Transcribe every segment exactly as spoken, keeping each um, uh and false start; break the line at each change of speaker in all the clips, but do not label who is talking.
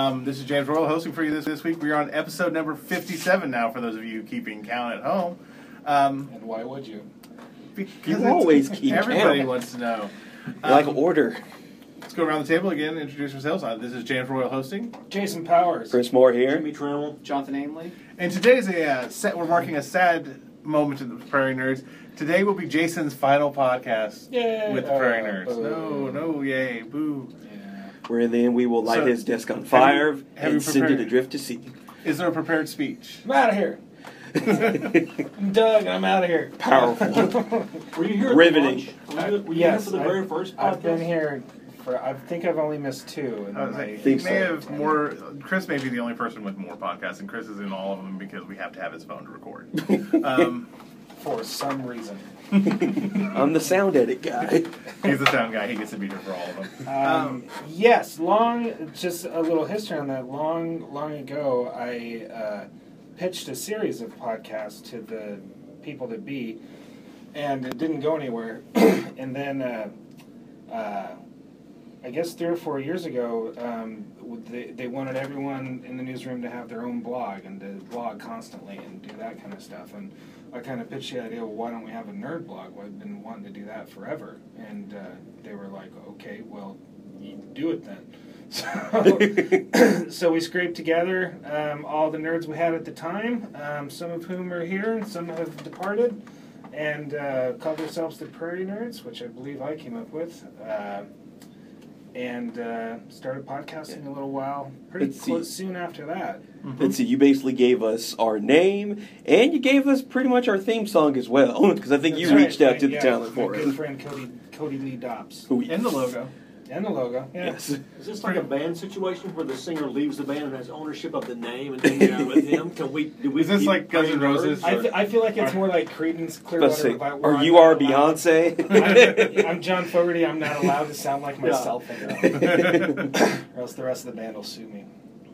Um, this is James Royal hosting for you this, this week. We're on episode number fifty-seven now, for those of you keeping count at home. Um,
and why would you?
Because
you always keep
everybody
count.
wants to know. Um,
Like order.
Let's go around the table again and introduce ourselves. Uh, this is James Royal hosting.
Jason Powers.
Chris Moore here.
Jimmy Trammell.
Jonathan Ainley.
And today's a uh, set. We're marking a sad moment in the Prairie Nerds. Today will be Jason's final podcast
Yay.
with the Prairie
Uh,
Nerds.
boo.
No, no, yay, boo.
Yeah.
Where then we will light
So,
his desk on
have
fire
you- have you
and send it
prepared-
adrift to sea.
Is there a prepared speech?
I'm out of here. I'm Doug, and I'm out of here.
Powerful.
Were you here at
Riveting.
the launch? Were you, were you
yes,
here for the
I've,
very first podcast?
I've been here for. I think I've only missed two. And
I was
then
like,
I-
he
think
may
so.
have more. Chris may be the only person with more podcasts, and Chris is in all of them because we have to have his phone to record. Um,
for some reason.
I'm the sound edit guy.
he's the sound guy. He gets to be here for all of them.
Um, yes, long. Just a little history on that. Long, long ago, I uh, pitched a series of podcasts to the people that be, and it didn't go anywhere. And then, uh, uh, I guess three or four years ago, um, they they wanted everyone in the newsroom to have their own blog and to blog constantly and do that kind of stuff. And I kind of pitched the idea, well, why don't we have a nerd blog? Well, I've been wanting to do that forever. And uh, they were like, okay, well, you do it then. So, so we scraped together um, all the nerds we had at the time, um, some of whom are here and some have departed, and uh, called themselves the Prairie Nerds, which I believe I came up with. Uh, and uh, started podcasting a little while, pretty
Let's see.
close soon after that.
Let's see, you basically gave us our name, and you gave us pretty much our theme song as well, because I think you
That's right,
reached out
right,
to the
yeah,
talent
my
for
good
it.
friend Cody Cody Lee Dobbs.
Who we-
And the logo.
And the logo, yeah.
Yes.
Is this like a band situation where the singer leaves the band and has ownership of the name and hanging out with him? Can we? Do we
Is this
keep
like Guns N'
Prairie
Roses?
Nerds,
I,
or-
th- I feel like it's more like Creedence
Let's
Clearwater
see,
Revival. where
are
I'm
you
not
our
allowed-
Beyonce?
I'm, I'm John Fogerty. I'm not allowed to sound like myself, and, uh, or else the rest of the band will sue me.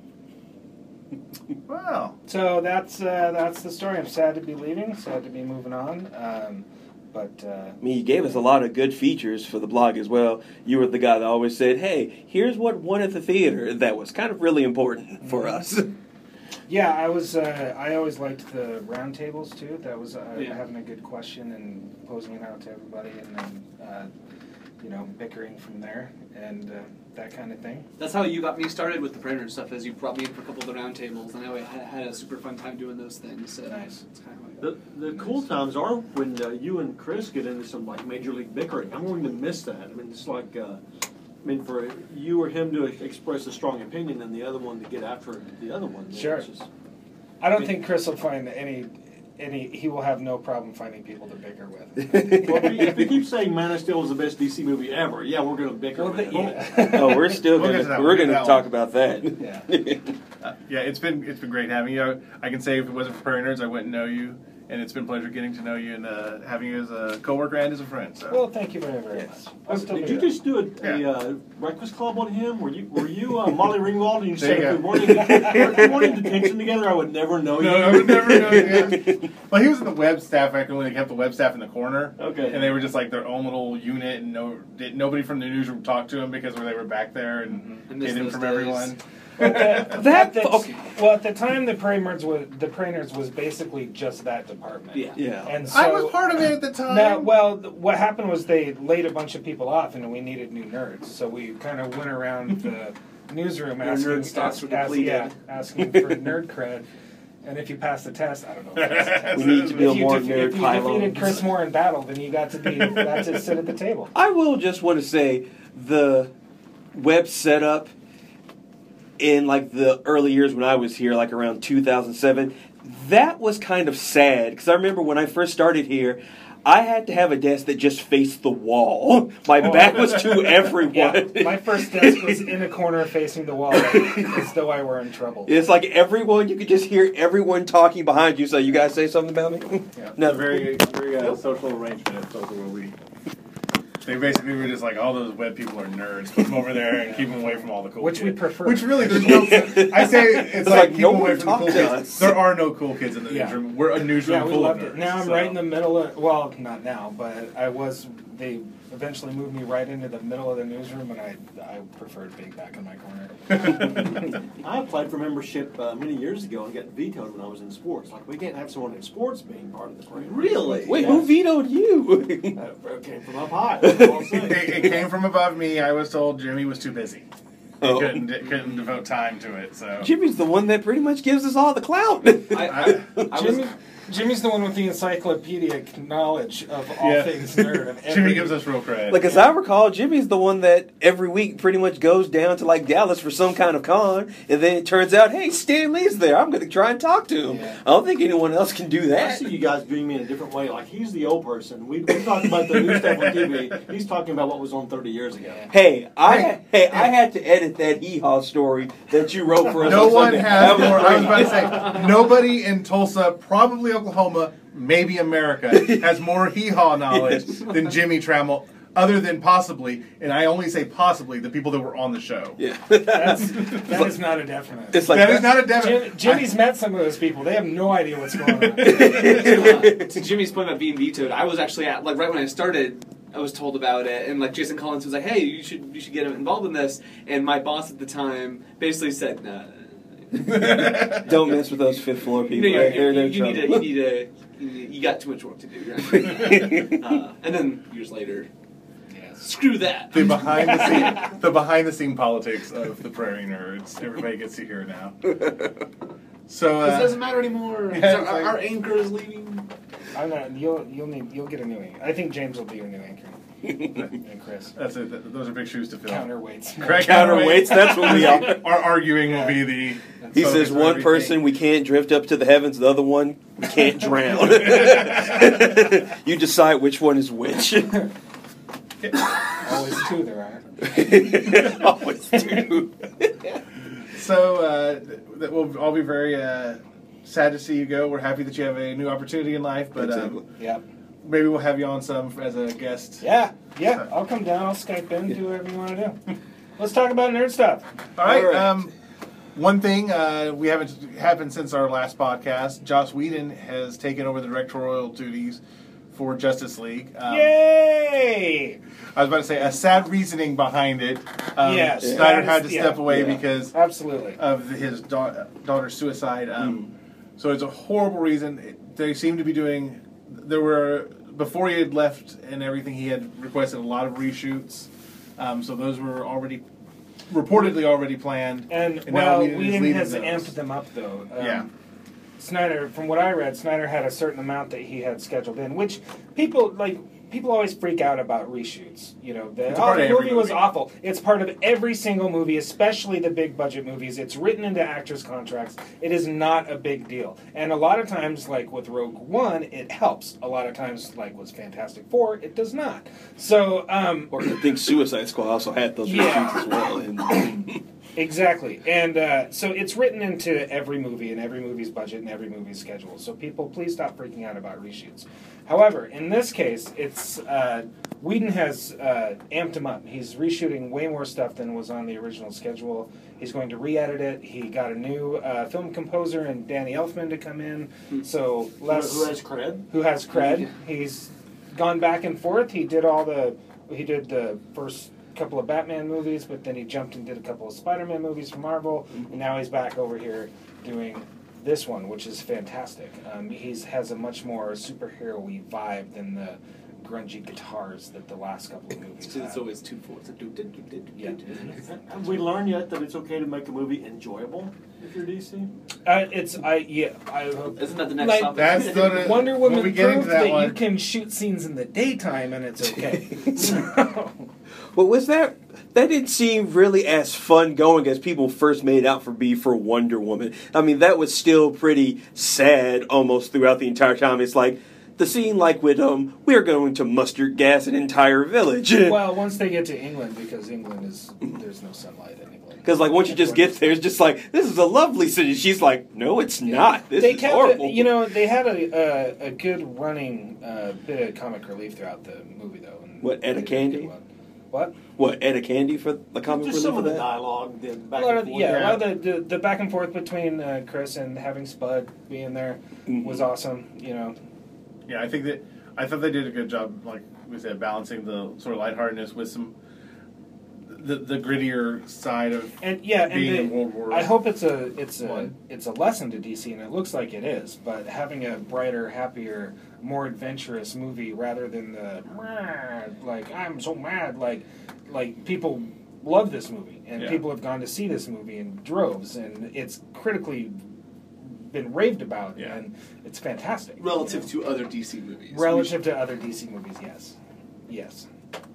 Wow.
So that's uh, that's the story. I'm sad to be leaving. Sad to be moving on. Um, but uh,
I mean, you gave us a lot of good features for the blog as well. You were the guy that always said, hey, here's what won at the theater that was kind of really important for us.
yeah, I was. Uh, I always liked the roundtables too. That was uh,
Yeah.
having a good question and posing it out to everybody, and then uh, you know bickering from there and uh, that kind of thing.
That's how you got me started with the Prairie Nerd stuff, as you brought me in for a couple of the round tables, and I had, had a super fun time doing those things. So
Nice.
That's kind of how I
The,
got
the cool times are when uh, you and Chris get into some like major league bickering. I'm going to miss that. I mean, it's like, uh, I mean, for you or him to express a strong opinion and the other one to get after the other one.
Sure.
It's just-
I don't think Chris will find any. Any, he will have no problem finding people to bicker with.
Well, if, he, if he keeps saying Man of Steel is the best D C movie ever, yeah, we're going to bicker.
Well,
with
the-
it.
yeah.
Oh, we're still
We'll get
gonna
to that
we're
one.
gonna
We'll get to
talk
that
about that.
Yeah.
Uh, yeah, it's been it's been great having you. I can say if it wasn't for Prairie Nerds, I wouldn't know you, and it's been a pleasure getting to know you and uh, having you as a coworker and as a friend. So.
Well, thank you very, very
Yes.
much. I'll still
Did
do
you
that.
just do a, a
Yeah.
uh, Breakfast Club on him? Were you were you uh, Molly Ringwald and you
There
said
you
if we
go.
weren't, in, if we weren't in detention together, I would never know
No,
you?
I would never know. Yeah. Well, he was in the web staff back when they kept the web staff in the corner.
Okay.
And they were just like their own little unit, and no, did, nobody from the newsroom talked to him because they were back there and
I miss
hid him
those
from
days.
everyone.
That,
That-
that's-
okay.
Well, at the time, the Prairie Nerds was the Prairie Nerds was basically just that department.
Yeah.
Yeah.
And so
I was part of it at the time.
No, well, th- what happened was they laid a bunch of people off, and we needed new nerds. So we kind of went around the newsroom
Your
asking,
nerd stats
ask,
were
ask,
depleted.
yeah, asking for nerd cred. And if you pass the test, I don't know. If you passed the test.
We need to
If
build
you,
more
defe-
nerd
if you defeated
pylons.
Chris Moore in battle, then you got to be got to sit at the table.
I will just want to say the web setup in like the early years when I was here, like around two thousand seven, that was kind of sad because I remember when I first started here, I had to have a desk that just faced the wall. My
Oh.
back was to everyone.
Yeah, my first desk was in a corner facing the wall, as though I were in trouble.
It's like everyone, you could just hear everyone talking behind you. So you guys say something about me?
Yeah,
No.
it's a very, very uh, social arrangement at Social World Week. They basically were just like, all those web people are nerds. Put them over there and keep them away from all the cool
Which we
kids.
prefer.
Which really, there's no... I say it's,
It's
like,
like,
keep
no
them away
one
from the cool
talk to
kids.
us.
There are no cool kids in the
Yeah.
newsroom. We're a newsroom
Yeah, we
full
loved
of
it.
nerds.
Now I'm
so.
right in the middle of, well, not now, but I was they eventually moved me right into the middle of the newsroom, and I I preferred being back in my corner.
I applied for membership uh, many years ago and got vetoed when I was in sports. Like, we can't have someone in sports being part of the parade.
Really?
Wait,
Yeah.
who vetoed you?
Uh, it came from up high. That's all I'm saying.
It, it came from above me. I was told Jimmy was too busy. He
Oh.
couldn't couldn't devote time to it. So
Jimmy's the one that pretty much gives us all the clout.
I, I, I was,
Jimmy, Jimmy's the one with the encyclopedic knowledge of all
Yeah.
things nerd. Of
Jimmy
every-
gives us real credit.
Like, as I recall, Jimmy's the one that every week pretty much goes down to, like, Dallas for some kind of con, and then it turns out, hey, Stan Lee's there. I'm going to try and talk to him.
Yeah.
I don't think anyone else can do
I
that.
see you guys viewing me in a different way. Like, he's the old person. We, we talked about the new stuff on T V. He's talking about what was on thirty years ago.
Hey, I
Hey.
hey, I had to edit that hee-haw story that you wrote for us.
no
on
one
Sunday.
has
That was
more. I was
great.
about to say nobody in Tulsa, probably Oklahoma, maybe America, has more hee-haw knowledge than Jimmy Trammell. Other than possibly, and I only say possibly, the people that were on the show.
Yeah.
That's, that is not a definite.
It's like
that is not a definite.
Jim, Jimmy's met some of those people. They have no idea what's going on.
to, uh, to Jimmy's point about being vetoed, I was actually at, like, right when I started, I was told about it, and, like, Jason Collins was like, hey, you should you should get involved in this, and my boss at the time basically said, nah.
Don't mess with those fifth floor
You,
people.
know,
Right?
you,
They're,
you,
they're
you, need to, you need to, you need- you got too much work to do. Right? uh, and then years later, screw that.
the behind the scene, the behind the scene politics of the Prairie Nerds. Everybody gets to hear now. So
This
uh,
doesn't matter anymore.
Yeah,
our,
it's like-
our anchor is leaving.
I'm not. You'll you'll need you'll get a new anchor. I think James will be your new anchor. And Chris.
that's it. Th- Those are big shoes to fill.
Counterweights.
Correct.
Counterweights, that's what we are.
Our arguing will be the.
He
focus
says
of
one
everything.
person we can't drift up to the heavens, the other one we can't drown. You decide which one is which.
Always two there aren't.
Always do.
So uh, th- that we'll all be very uh, sad to see you go. We're happy that you have a new opportunity in life, but
Exactly.
um,
Yep.
maybe we'll have you on some as a guest.
Yeah. Yeah. I'll come down. I'll Skype in. Do whatever you want to do. Let's talk about nerd stuff.
All right.
All right.
Um, one thing uh, we haven't happened since our last podcast. Joss Whedon has taken over the directorial duties for Justice League. Um,
Yay!
I was about to say a sad reasoning behind it. Um,
Yes,
Snyder
that
had to
is-
step
yeah,
away
yeah.
because
Absolutely.
of his da- daughter's suicide. Um,
Mm.
So it's a horrible reason. It- They seem to be doing. There were before he had left and everything. He had requested a lot of reshoots. Um, so those were already reportedly already planned.
And,
And now
well,
Whedon is
Whedon
leading
has
those.
amped them up, though. Um,
Yeah.
Snyder, from what I read, Snyder had a certain amount that he had scheduled in, which people like. People always freak out about reshoots. You know, the,
It's a
oh,
part
the
of every
movie was
movie.
awful. It's part of every single movie, especially the big budget movies. It's written into actors' contracts. It is not a big deal. And a lot of times, like with Rogue One, it helps. A lot of times, like with Fantastic Four, it does not. So, um,
Or I think Suicide Squad also had those
Yeah.
reshoots as well. And
Exactly. And uh, so it's written into every movie and every movie's budget and every movie's schedule. So people, please stop freaking out about reshoots. However, in this case, it's uh, Whedon has uh, amped him up. He's reshooting way more stuff than was on the original schedule. He's going to re-edit it. He got a new uh, film composer and Danny Elfman to come in. So less
Who has cred?
who has cred. He's gone back and forth. He did all the he did the first couple of Batman movies, but then he jumped and did a couple of Spider-Man movies for Marvel, and now he's back over here doing this one, which is fantastic. Um, he's has a much more superhero-y vibe than the grungy guitars that the last couple of movies
It's,
had.
it's always two fours. Do, do, do, do,
Yeah.
do, do.
Have we learned yet that it's okay to make a movie enjoyable if you're D C?
Uh, it's I yeah I
Isn't that the next
Like,
topic?
That's the
Wonder
when
Woman
we get into
proved
that
that,
one.
you can shoot scenes in the daytime and it's okay. So,
well, was that that didn't seem really as fun going as people first made out for be for Wonder Woman. I mean, that was still pretty sad almost throughout the entire time. It's like the scene like with um we're going to mustard gas an entire village.
well, once they get to England, because England is there's no sunlight in England.
Because like once you just get there, it's just like this is a lovely city. She's like, no, it's not. This
they
is
kept
horrible.
It, you know, they had a a, a good running uh, bit of comic relief throughout the movie, though. And
What, Etta
they did a
Candy?
good one. What?
What, Etta Candy for the comic
Just
relief
some
for
of the
that?
dialogue, the back
A lot
and
of
forth.
yeah, a
Yeah.
lot of the, the the back and forth between uh, Chris and having Spud being there
Mhm.
was awesome. You know,
Yeah, I think that I thought they did a good job, like we said, balancing the sort of lightheartedness with some the the grittier side of
And yeah,
being in
and
World
the,
War.
I hope it's a it's a
One.
it's a lesson to D C, and it looks like it is. But having a brighter, happier, more adventurous movie rather than the "Meh," like I'm so mad, like like people love this movie, and
Yeah.
people have gone to see this movie in droves, and it's critically been raved about,
Yeah.
and it's fantastic.
Relative
you
to other D C movies.
know? relative to other D C movies, yes, yes.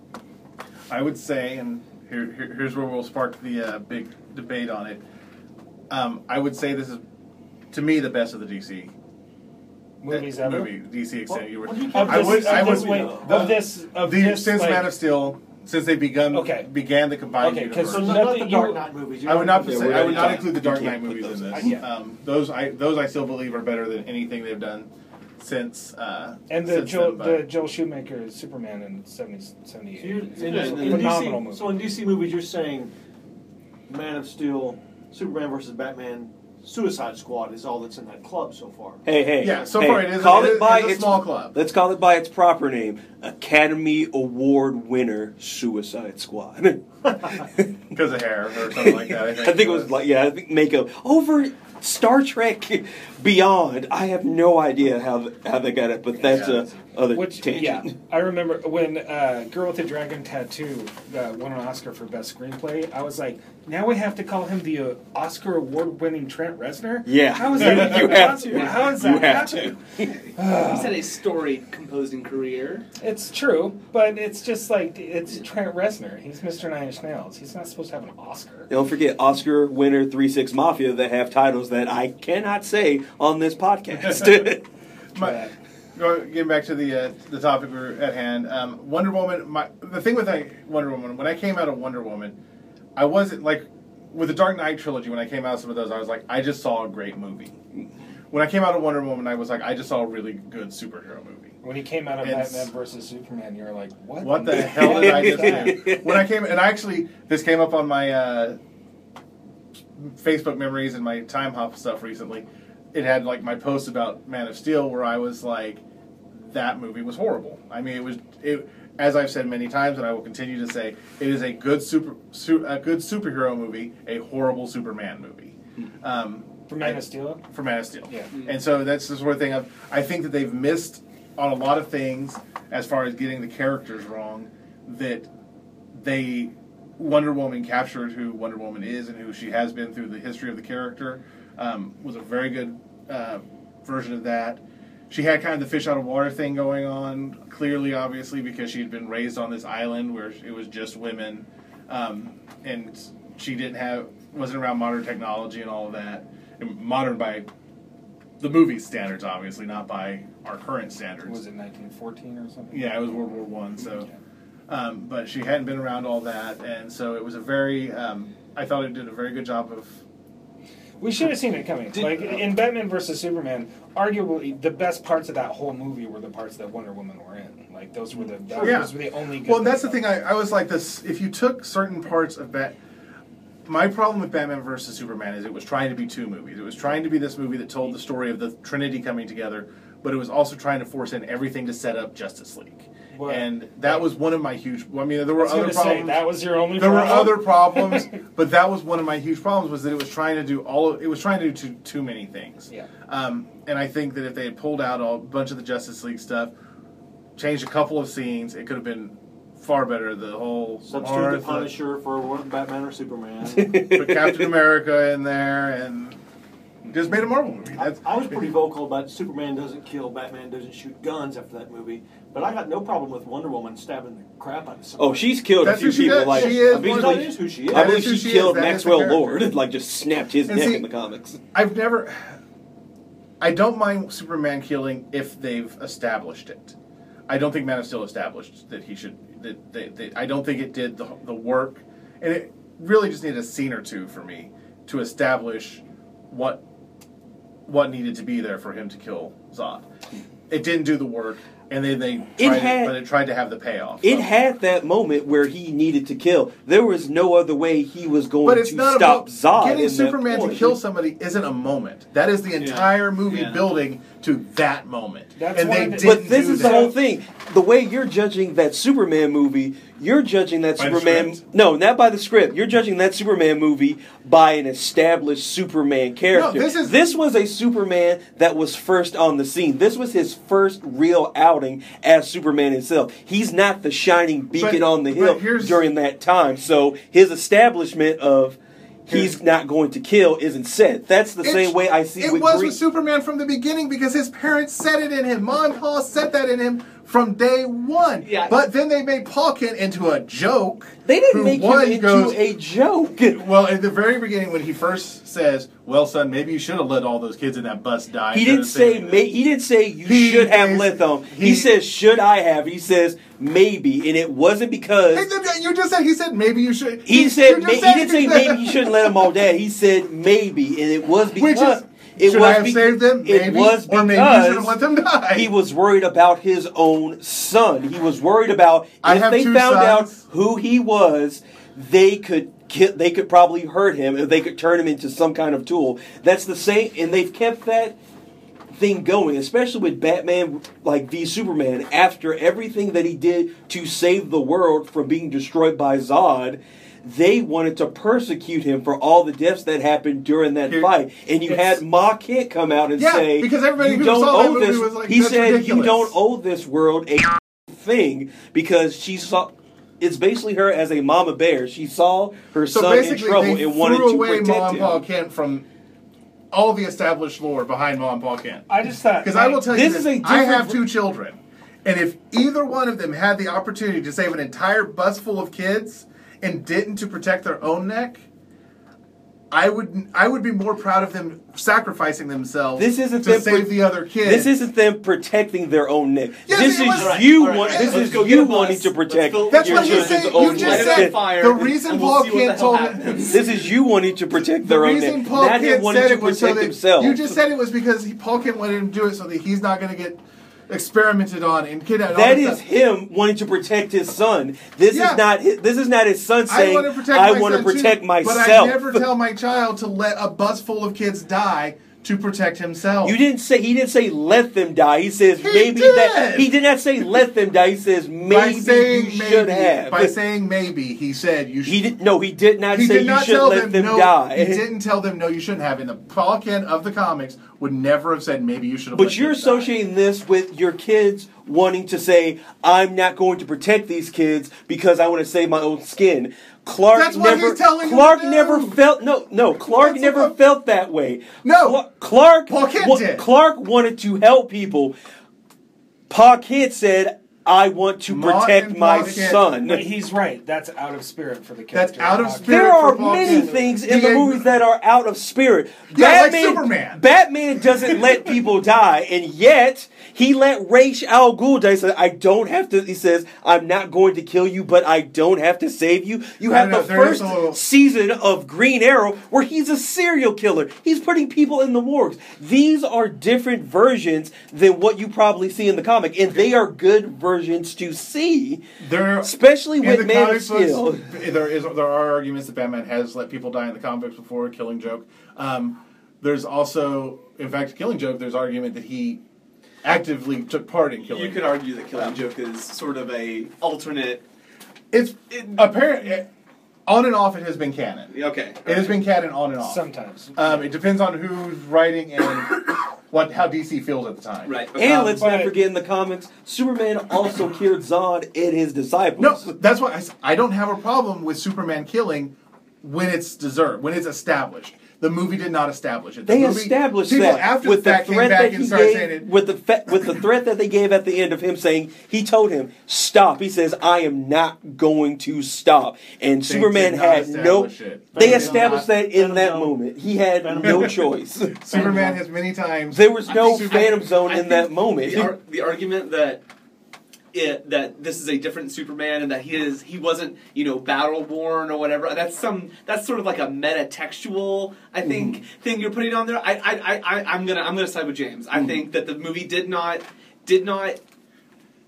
I would say, and here, here here's where we'll spark the uh, big debate on it. Um, I would say this is, to me, the best of the D C
Movies
uh,
ever.
movie D C extended universe.
what do you
Of
I
this,
would-
of
I
this,
would-
wait,
the-
of this, of
The,
this,
since
like,
Man of Steel, since they begun
Okay.
began the combined
Okay,
universe.
'cause
So
So
not, not
nothing
the
you-
Dark Knight movies.
I would not
Yeah,
say,
we're
I would
not-
not include the Dark
you
Knight
can't put
movies in
those
this.
in. Yeah.
Um, those I those I still believe are better than anything they've done since. Uh,
And the
since
Joel,
then, but-
the Joel Schumacher Superman in seventy,
So,
seventy-eight.
you're,
It's
in,
a
in
phenomenal
D C,
movie.
so in D C movies, you're saying Man of Steel, Superman versus Batman, Suicide Squad is all that's in that club so far.
Hey, hey.
Yeah, so
hey,
far it is-
Call
it
it,
is-
by
it's a
its
small club.
Let's call it by its proper name: Academy Award winner Suicide Squad.
because of hair or something like that. I think,
I think it was like yeah, I think makeup over Star Trek Beyond. I have no idea how how they got it, but that's
Yeah.
a other
Which,
tangent.
yeah, I remember when uh, Girl with the Dragon Tattoo uh, won an Oscar for Best Screenplay. I was like, now we have to call him the uh, Oscar award-winning Trent Reznor?
Yeah.
How is that?
You have
possible?
to.
How is
You
that
have
happening?
He's had a storied composing career.
It's true, but it's just like, it's Trent Reznor. He's Mister Nine Inch Nails. He's not supposed to have an Oscar.
Don't forget Oscar winner Three Six Mafia that have titles that I cannot say on this podcast.
My, go- getting back to the uh, the topic we're at hand, um, Wonder Woman. My the thing with I, Wonder Woman, when I came out of Wonder Woman, I wasn't like with the Dark Knight trilogy. When I came out of some of those, I was like, I just saw a great movie. When I came out of Wonder Woman, I was like, I just saw a really good superhero movie.
When he came out of
It's-
Batman versus Superman, you were like, what?
What the hell did I just do? When I came, and actually, this came up on my uh, Facebook memories and my Time Hop stuff recently. It had like my post about Man of Steel, where I was like, that movie was horrible. I mean, it was it. As I've said many times, and I will continue to say, it is a good super, su- a good superhero movie, a horrible Superman movie. Um,
For Man
I-
of Steel?
for Man of Steel.
Yeah.
And so that's the sort of thing of, I think that they've missed on a lot of things as far as getting the characters wrong, that they, Wonder Woman captured who Wonder Woman is and who she has been through the history of the character, um, was a very good uh, version of that. She had kind of the fish out of water thing going on, clearly, obviously, because she had been raised on this island where it was just women, um, and she didn't have, wasn't around modern technology and all of that. And modern by the movie standards, obviously, not by our current standards.
Was it nineteen fourteen or something?
Yeah, it was World War One. So,
Okay.
um, but she hadn't been around all that, and so it was a very. Um, I thought it did a very good job of.
We should have seen it coming.
Did-
like in Batman versus Superman, arguably the best parts of that whole movie were the parts that Wonder Woman were in. Like those were the that,
Yeah.
those were the only. Good
Well, that's the
things
thing. I, I was like this. If you took certain parts of Bat, my problem with Batman versus Superman is it was trying to be two movies. It was trying to be this movie that told the story of the Trinity coming together, but it was also trying to force in everything to set up Justice League.
Well,
and that was one of my huge. I mean, there were
I was
other
gonna
problems.
say that was your only.
There were
problem?
other problems, but that was one of my huge problems. Was that it was trying to do all. Of, it was trying to do too, too many things.
Yeah.
Um, and I think that if they had pulled out a bunch of the Justice League stuff, changed a couple of scenes, it could have been far better. The whole
Substitute
Martha,
the Punisher for Batman or Superman.
put Captain America in there, and just made a Marvel movie.
I,
That's
I was pretty vocal about Superman doesn't kill, Batman doesn't shoot guns after that movie, but I got no problem with Wonder Woman stabbing the crap out of somebody.
Oh, she's killed
That's
a few
who she
people.
does.
Like
She is
I
one of
believe-
that is who she is.
I
That
believe
is who
she
she
killed
is. That is the
Maxwell
character.
Lord. Like just snapped his
And
neck
see-
in the comics.
I've never. I don't mind Superman killing if they've established it. I don't think Man of Steel established that he should. That, that, that I don't think it did the the work, and it really just needed a scene or two for me to establish what what needed to be there for him to kill Zod. It didn't do the work, and then they
It
tried
had-
it, but it tried to have the payoff.
It
of
had that moment where he needed to kill. There was no other way he was going
But it's
to
not
stop
about
Zod.
getting
in that
Superman to
point.
kill somebody isn't a moment. That is the entire movie
Yeah.
building to that moment,
That's
and
one
they
of the-
didn't
But this
do
is
that.
the whole thing. The way you're judging that Superman movie, you're judging that
By the
Superman.
script?
No, not by the script. You're judging that Superman movie by an established Superman character.
No, this is-
this was a Superman that was first on the scene. This was his first real outing as Superman himself. He's not the shining beacon
But-
on the
but
hill
here's-
during that time. So his establishment of he's not going to kill isn't set. That's the
It-
same way I see
it
with
was
Green.
with Superman from the beginning because his parents set it in him. Ma and Pa set that in him from day one.
Yeah.
But then they made Paul Kent into a joke.
They didn't
who
make him
one
into
goes-
a joke.
Well, at the very beginning, when he first says, "Well, son, maybe you should have let all those kids in that bus die."
He
instead
didn't
of
say
saving
may,
them."
he didn't say you
He
should have
is-
let them. He,
he-
says should I have. He says maybe, and it wasn't because
Hey, th- th- you just said he said maybe you should.
he
you
said
just
may, he
said
didn't say maybe you shouldn't let them all die. He said maybe, and it was
Which
because
is,
it
should
was
I have
be-
saved them? Maybe,
it was
or maybe you should have
because
let them die.
he was worried about his own son. He was worried about
I
if
have
they
two
found out
sons.
who he was, they could ki- they could probably hurt him, and they could turn him into some kind of tool. That's the same, and they've kept that thing going, especially with Batman like v Superman. After everything that he did to save the world from being destroyed by Zod, they wanted to persecute him for all the deaths that happened during that
Here-
fight. And you
it's-
had Ma Kent come out and
Yeah,
say,
because everybody
you
who
don't
saw that
owe
movie
this.
was like,
he
"That's
said you
ridiculous."
don't owe this world a thing because she saw. It's basically her as a mama bear. She saw her
So
son in
basically,
trouble
they
and wanted
threw
to
away
protect
Ma and
him.
Paul Kent from all the established lore behind Ma and Paul Kent.
I just thought
Because I will tell you
This
this,
is a
I
different
have
ver-
two children, and if either one of them had the opportunity to save an entire bus full of kids and didn't to protect their own neck, I would I would be more proud of them sacrificing themselves
This isn't
to
them
save
pro-
the other kids.
This isn't them protecting their own neck.
Yes,
this
it
is
was- All right,
you
all right,
want.
all
This
right, let's
is
go get
you
a bus.
wanting to
Let's
protect
fill-
That's
your
what you
children's
said.
own
You just
neck.
Light it
said-
on fire,
the reason
and we'll
Paul
see what
Kent
the hell
told-
happens.
This is you wanting to protect
the
their own
reason
neck,
Paul
not him
Kent
wanting
said
to
it was so
protect
that
himself.
you just said it was because he, Paul Kent wanted him to do it so that he's not going to get experimented on and kidnapped. and all
That
this
is
stuff.
him wanting to protect his son. This
Yeah.
is not. His, this is not his son
I
saying,
want to protect
"I
my
want to
son
protect
too,
myself."
But I never tell my child to let a bus full of kids die to protect himself.
You didn't say. He didn't say let them die. He says
He
maybe
did.
that. He did not say let them die. He says
by
maybe
saying
you
maybe,
should have.
by saying maybe, he said you should.
he did no. He did not
He
say
did
you
not
should
tell
let
them,
them
no.
die.
He didn't tell them no. You shouldn't have. And the Paul Kent of the comics would never have said maybe you should have.
But
let
you're
kids die.
associating this with your kids wanting to say, I'm not going to protect these kids because I want to save my own skin. Clark
That's what
never
he's telling you
Clark
to do.
never felt no no Clark
That's
never
what-
felt that way.
No.
Cla- Clark
Paul Kent
wa-
did.
Clark wanted to help people. Paul Kent said, I want to
Ma
protect
and
my
Paul Kent-
son.
But he's right. That's out of spirit for the
That's
character.
out of
Uh,
spirit.
There are
for Paul
many
Kent.
things in the
He-
movies that are out of spirit.
Yeah, like Superman.
Batman doesn't let people die, and yet he let Ra's al Ghul die. He said, "I don't have to." He says, "I'm not going to kill you, but I don't have to save you." You
I
have
don't
the
know, there is
first
a little-
season of Green Arrow where he's a serial killer. He's putting people in the morgues. These are different versions than what you probably see in the comic, and they are good versions to see.
There,
Especially
in
with
the
Man of
comic
Steel.
books, there is there are arguments that Batman has let people die in the comic books before, Killing Joke. Um, there's also, in fact, Killing Joke. There's argument that he actively took part in killing.
You could argue that Killing Joke is sort of a alternate.
It's
It-
apparent it- on and off. It has been canon.
Okay.
It has been canon on and off.
Sometimes.
Um, it depends on who's writing and what how D C feels at the time.
Right.
And
Um,
let's
but-
not forget in the comics, Superman also killed Zod and his disciples.
No, that's why I, s- I don't have a problem with Superman killing when it's deserved, when it's established. The movie did not establish it. The
They
movie,
established
people
that
after
with
the
the
fact came
threat
back
that
and
he
started saying
gave,
it.
with the fe- with the threat that they gave at the end of him saying he told him stop. He says I am not going to stop, and
They
Superman
did not
had no.
establish it.
They
did
established
not-
that in
Phantom
that
Zone.
moment. He had
Phantom
no
Zone.
choice.
Superman has many times.
There was
I
no
think-
Phantom Zone
I
in
think
that moment.
The, ar- the argument that it, that this is a different Superman and that he is he wasn't you know battle worn or whatever. That's some that's sort of like a meta textual I think
Mm-hmm.
thing you're putting on there. I I, I I I'm gonna I'm gonna side with James. I
Mm-hmm.
think that the movie did not did not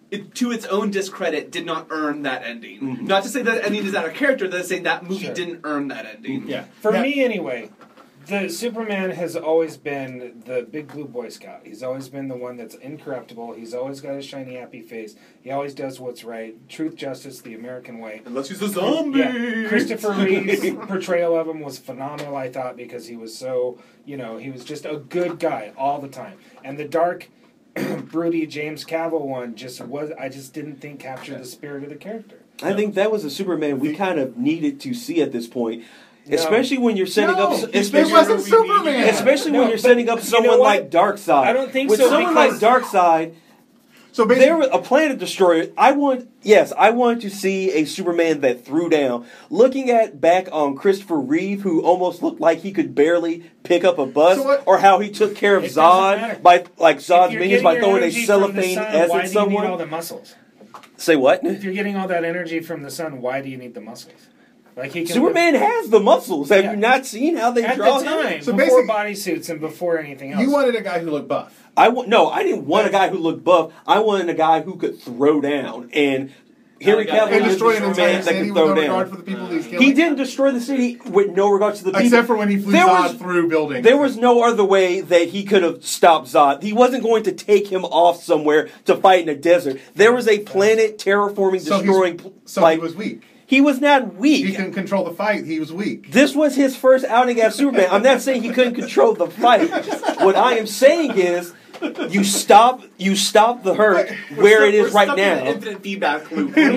it, to its own discredit, did not earn that ending.
Mhm.
Not to say that ending is out of character, they're saying that movie
Sure.
didn't earn that ending.
Yeah.
For
Now-
me, anyway, the Superman has always been the big blue Boy Scout. He's always been the one that's incorruptible. He's always got a shiny, happy face. He always does what's right. Truth, justice, the American way.
Unless he's a zombie.
Yeah. Christopher Reeve's portrayal of him was phenomenal, I thought, because he was so, you know, he was just a good guy all the time. And the dark, broody James Cavill one just was, I just didn't think captured the spirit of the character.
I think that was a Superman we kind of needed to see at this point.
No.
Especially when you're setting
No,
up,
it
especially,
wasn't Superman.
especially
No,
when you're
but
setting up
you
someone
know what?
like Darkseid.
I don't think
With
so,
someone
because-
like Darkseid,
So basically,
there was a planet destroyer. I want, yes, I wanted to see a Superman that threw down. Looking at back on Christopher Reeve, who almost looked like he could barely pick up a bus,
So what-
or how he took care of
It doesn't matter.
Zod by like
If
Zod's
you're
minions
getting
by
your
throwing a
energy from the
cellophane
sun,
S
why
at
do you need all
someone.
the muscles?
Say what?
If you're getting all that energy from the sun, why do you need the muscles? Like he can
Superman has the muscles. Have
Yeah.
you not seen how they
at
draw
the
him?
time,
So
before
basic-
bodysuits and before anything else.
you wanted a guy who looked buff.
I w- no, I didn't want a guy who looked buff. I wanted a guy who could throw down. And Henry
got-
Cavill
And
is
destroy
the
an
Superman
entire
that
city
can
with
throw
no
down.
regard for the people he's killing.
He didn't destroy the city with no regard to the people.
Except for when he flew
There
Zod
was-
through buildings.
There was no other way that he could have stopped Zod. He wasn't going to take him off somewhere to fight in a desert. There was a planet terraforming,
So he's-
destroying.
So
like,
he was weak.
he was not weak.
He can control the fight. He was weak.
This was his first outing as Superman. I'm not saying he couldn't control the fight. What I am saying is, you stop, you stop the hurt where it
We're
is right
stuck in an
now.
infinite feedback loop.
We
No,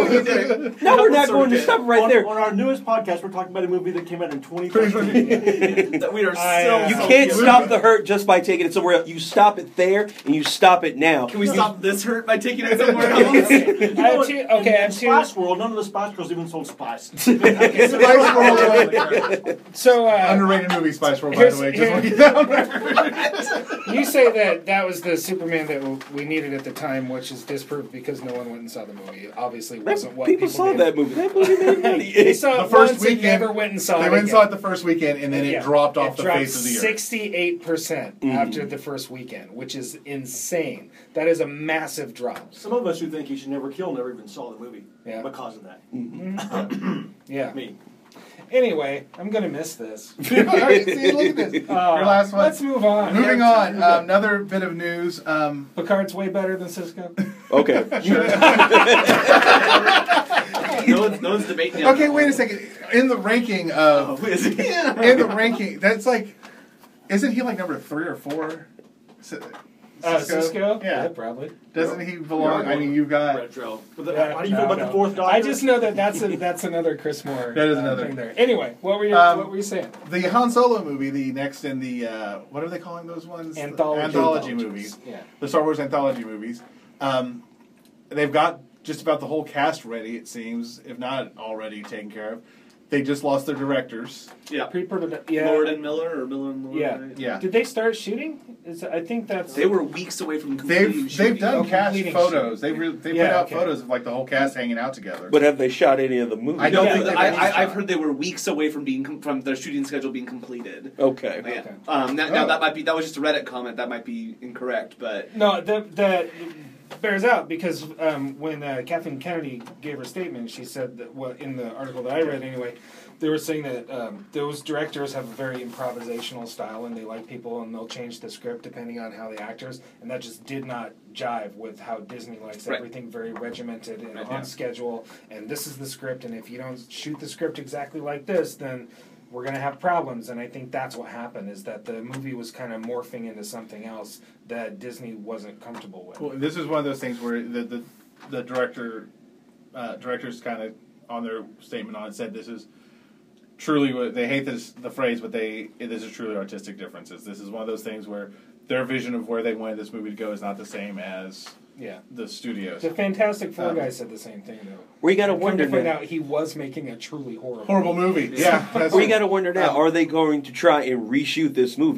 are.
no, we're not going to stop right
on,
there.
on our newest podcast, we're talking about a movie that came out in twenty thirteen.
That we are
I,
still.
uh,
You
so
can't
good.
stop the hurt just by taking it somewhere else. You stop it there and you stop it now.
Can we stop this hurt by taking it somewhere else?
I have two, okay, I
in
have two.
Spice World, none of the Spice Girls even sold spice.
Spice World.
So uh,
Underrated movie, Spice World, by
Here's-
the way. Just
here-
want to get that on record.
you say that that was the Superman that w- we needed at the time, which is disproved because no one went and saw the movie. It obviously wasn't what
People
people,
saw
did.
that movie. That movie made money.
They saw
The
it
first
once and
weekend,
never went and saw
They
it
went and
again.
saw it the first weekend, and then it
Yeah.
dropped off
It
the
dropped
face of the earth.
sixty-eight percent
Mhm.
after the first weekend, which is insane. That is a massive drop.
Some of us who think he should never kill never even saw the movie
Yeah.
because of that.
Yeah.
Me.
Anyway, I'm gonna miss this.
All right, see, look at this.
Uh,
Your last one.
Let's move on.
Moving
Yeah,
on, um, another bit of news. Um,
Picard's way better than Cisco.
Okay.
No one's, no one's debating. on
okay,
that
wait a
one.
second. In the ranking of
Oh, is it?
in the ranking, that's like, isn't he like number three or four? C-
Uh, Cisco?
Yeah.
probably.
Doesn't he belong? I mean, you've got.
Retro. But the,
Yeah,
how do you
no,
feel about
no.
the fourth Doctor?
I just know that that's a, that's another Chris Moore.
That is
uh,
another.
thing there. Anyway, what were you
Um,
what were you saying?
The Han Solo movie, the next in the uh, what are they calling those ones?
Anthology.
Anthology
Anthologies.
movies.
Yeah.
The Star Wars anthology movies. Um, they've got just about the whole cast ready. It seems, if not already taken care of. They just lost their directors.
Yeah.
Pre-production. Yeah.
Lord and Miller or Miller and Lord.
Yeah.
right?
Yeah.
Did they start shooting? Is I think that's
They were weeks away from completing
They've
shooting.
they've done
Oh,
cast
completing
photos. They re- they
Yeah,
put out
okay.
photos of like the whole cast hanging out together.
But have they shot any of the movies?
I don't
No,
think they've
I,
any
I, I've
shot.
heard they were weeks away from being com- from their shooting schedule being completed.
Okay.
Yeah.
Okay.
Um, now, now
Oh.
that might be that was just a Reddit comment. That might be incorrect, but
No, that that bears out because um, when uh, Kathleen Kennedy gave her statement, she said that well, in the article that I read anyway, they were saying that um, those directors have a very improvisational style and they like people and they'll change the script depending on how the actors, and that just did not jive with how Disney likes
Right.
everything very regimented and
Right,
on
yeah.
schedule. And this is the script, and if you don't shoot the script exactly like this, then we're going to have problems. And I think that's what happened, is that the movie was kind of morphing into something else that Disney wasn't comfortable with.
Well, this is one of those things where the the, the director uh, directors kind of on their statement on it said this is truly what they hate this the phrase, but they this is truly artistic differences. This is one of those things where their vision of where they wanted this movie to go is not the same as
Yeah.
the studios.
The Fantastic Four
Um,
guy said the same thing, though.
We got to
Come
wonder
to find
now.
out he was making a truly horrible
Horrible movie. Yeah, that's
We got to wonder now:
Um,
are they going to try and reshoot this movie?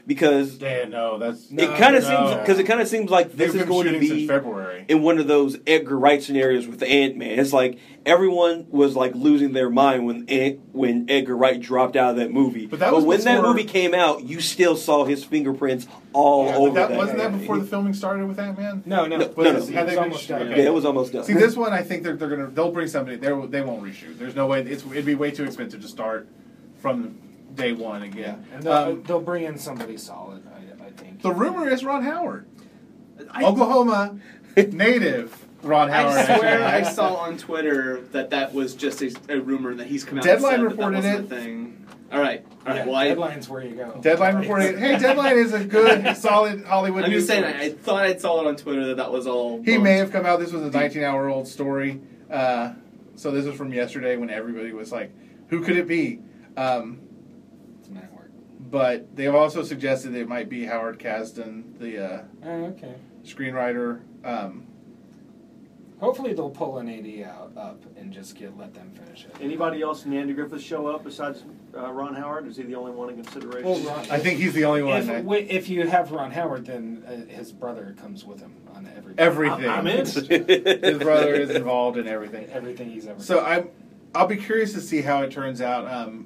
because
Yeah, no, that's
No,
it kind of
no.
seems because it kind of seems like
they've
this is
been
going to
shooting since
be
February.
in one of those Edgar Wright scenarios with Ant-Man. It's like everyone was like losing their mind when Ant- when Edgar Wright dropped out of that movie.
But that was
when that
before-
movie came out, you still saw his fingerprints all
Yeah,
over
but that,
that.
wasn't that
movie.
before the filming started with Ant-Man?
No, no,
No,
it
no, no.
was,
Had
it
they
was
been
almost
sh-
done.
okay.
Yeah, it was almost done.
See, this one, I think they're, they're gonna they'll bring somebody. They they won't reshoot. There's no way. It's it'd be way too expensive to start from day one
Yeah,
again.
and they'll,
Um,
they'll bring in somebody solid, I, I think.
the rumor is Ron Howard,
I,
Oklahoma native Ron Howard.
I swear I
actually.
saw on Twitter that that was just a, a rumor that he's come out
Deadline
and said that
reported
that wasn't
it.
a thing. All right, all right.
Yeah,
well, I,
Deadline's where you go.
Deadline reported. Hey, Deadline is a good, solid Hollywood.
I'm
news
just saying.
source.
I, I thought I saw it on Twitter that that was all.
He may have come out. This was a nineteen-hour-old story. Uh, so this was from yesterday when everybody was like, "Who could it be?" Um,
It's a network.
but they've also suggested it might be Howard Kasdan, the uh,
Oh, okay.
screenwriter. Um,
Hopefully they'll pull an A D out up and just get let them finish it.
Anybody else in the Andy Griffith show up besides uh, Ron Howard? Is he the only one in consideration?
Well, Ron,
I think he's the only one.
if,
that,
wi- if you have Ron Howard, then uh, his brother comes with him on every
everything.
I'm in.
His brother is involved in everything.
everything he's ever.
So I'm, I'll be curious to see how it turns out. Um,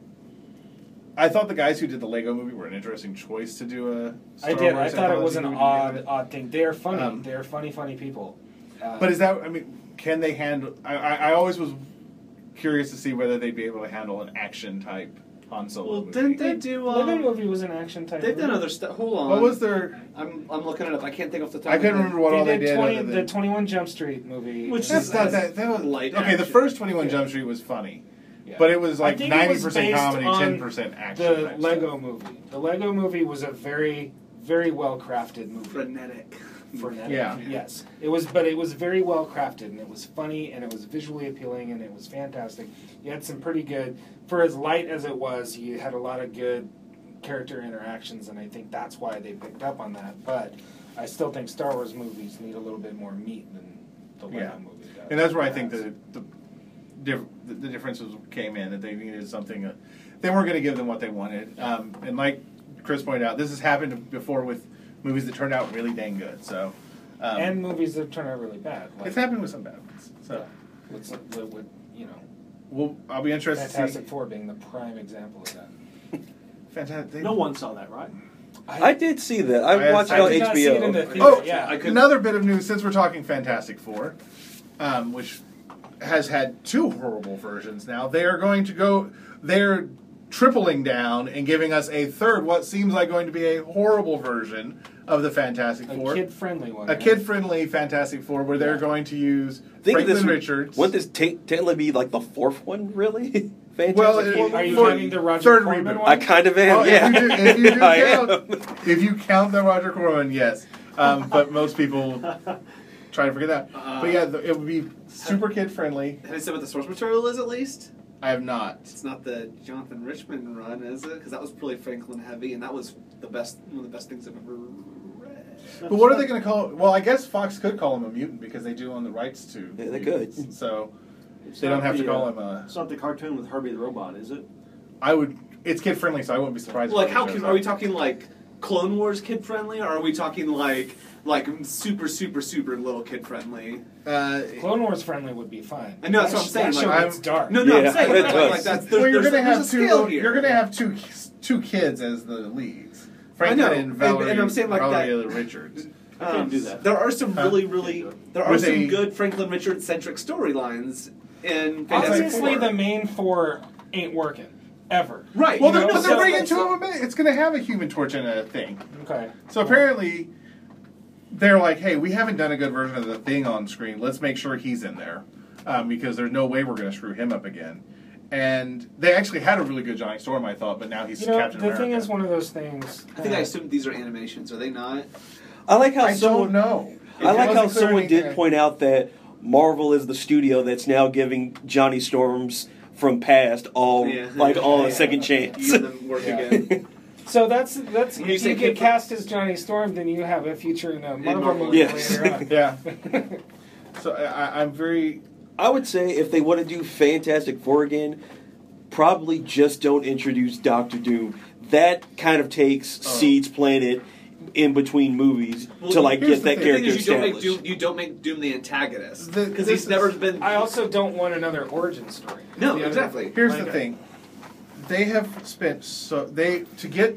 I thought the guys who did the Lego movie were an interesting choice to do a. Star
I did. I
Wars
thought it was an
anthology movie to begin
odd,
with.
odd thing. They're funny.
Um,
They're funny, funny people. Uh,
But is that? I mean, can they handle? I, I, I always was curious to see whether they'd be able to handle an action type Han Solo
Well,
movie.
didn't they do?
Lego
Um,
movie was an action type.
they've done
movie.
other stuff. Hold on.
What was their?
I'm I'm looking it up. I can't think off the top.
I
of my
couldn't
head.
remember what all they
did
did.
twenty,
other
the
than-
twenty-one Jump Street movie.
Which
That's
is-
not that. That was
light
okay. The
action.
first Twenty-One
Yeah.
Jump Street was funny,
Yeah.
but it was
I
like
think it
ninety
was
percent
based
comedy,
on
ten percent action.
The
type
Lego
stuff.
movie. The Lego movie was a very, very well crafted movie.
frenetic.
Frenetic.
Yeah.
Yes. It was, but it was very well crafted, and it was funny, and it was visually appealing, and it was fantastic. You had some pretty good, for as light as it was, you had a lot of good character interactions, and I think that's why they picked up on that. But I still think Star Wars movies need a little bit more meat than the Lego
Yeah.
movie does.
And that's where I think
Has.
the the, diff- the the differences came in, that they needed something. Uh, they weren't going to give them what they wanted. Um, and like Chris pointed out, this has happened before with movies that turned out really dang good. So, um,
and movies that turn out really bad. Like,
it's happened with some bad ones. So,
yeah, with, with, with, you know,
well, I'll be interested
Fantastic
to see.
Four being the prime example of that.
Fantastic. They-
No one saw that, right?
I did see that. I
I-
watched
I
it on
did not see
H B O.
it in the theater.
Oh,
yeah.
I could-
another bit of news since we're talking Fantastic Four, um, which has had two horrible versions now. They are going to go. They're tripling down and giving us a third, what seems like going to be a horrible version of the Fantastic
A
Four.
kid-friendly one.
a
right?
kid-friendly Fantastic Four, where they're
Yeah.
going to use
Think
Franklin
this
Richards.
Wouldn't this ta- technically be like the fourth one, really? Fantastic
Well,
Four?
it-
Are you
for-
counting the Roger
third
Corman
reboot.
one?
I kind of am,
Oh, if
yeah.
you do- if you do
I
count-
am.
if you count the Roger Corman, yes, um, but most people try to forget that.
Uh,
but yeah, the- it would be super kid-friendly.
Have you said what the source material is at least?
I have not.
It's not the Jonathan Richman run, is it? Because that was really Franklin heavy, and that was the best, one of the best things I've ever read.
But what are they going to call? Well, I guess Fox could call him a mutant because they do own the rights to.
Yeah, they
mutants.
could.
So
It's
they
not
don't have to
the,
call
uh,
him a.
It's not the cartoon with Herbie the Robot, is it?
I would. It's kid friendly, so I wouldn't be surprised.
Like,
if
how
it
can,
shows
are we
up.
talking like Clone Wars kid friendly, or are we talking like like super super super little kid friendly?
Uh,
Clone Wars friendly would be fine.
I know, that's
That
what I'm
sh-
saying,
That show
like,
gets dark.
No, no,
Yeah,
I'm saying
it
like,
does.
like that's there's,
well, you're
there's,
going to
there's
have
a
two.
scale here.
You're going to have two two kids as the leads.
I
Franklin
know,
and
and-
Valerie.
and I'm saying like that-
Valeria Richards.
I can't do that.
There are some
Huh?
really, really, there are
With
some
a-
good Franklin Richards centric storylines in Fantastic
Obviously,
Four.
the main four ain't working ever.
Right.
Well,
You
they're,
know,
but they're
so-
bringing two of them in. It's going to have a Human Torch in a thing.
Okay.
So apparently, they're like, hey, we haven't done a good version of the Thing on screen. Let's make sure he's in there. Um, because there's no way we're going to screw him up again. And they actually had a really good Johnny Storm, I thought, but now he's
You know,
Captain
the
America.
thing is one of those things.
I think I
that-
assume these are animations, are they not?
I like how
I
someone.
don't know.
I like
It
how
wasn't clear
someone
anything.
did point out that Marvel is the studio that's now giving Johnny Storms from past all
Yeah.
like all
Yeah.
a second chance.
Give them work
Yeah.
again.
So that's that's
When you
if
say
you get
kid-
cast as Johnny Storm, then you have a future in a Marvel
Marvel.
movie
Yes.
later on.
Yeah. So I, I'm very.
I would say if they want to do Fantastic Four again, probably just don't introduce Doctor Doom. that kind of takes
Oh.
seeds planted in between movies
Well,
to like
here's
get
the
that
thing.
The thing
character
is, you don't make
established.
Doom. You don't make Doom the antagonist
The-
because
this
he's never
is-
been.
I also don't want another origin story.
no,
The other-
exactly.
Here's
Like,
the thing: they have spent so they to get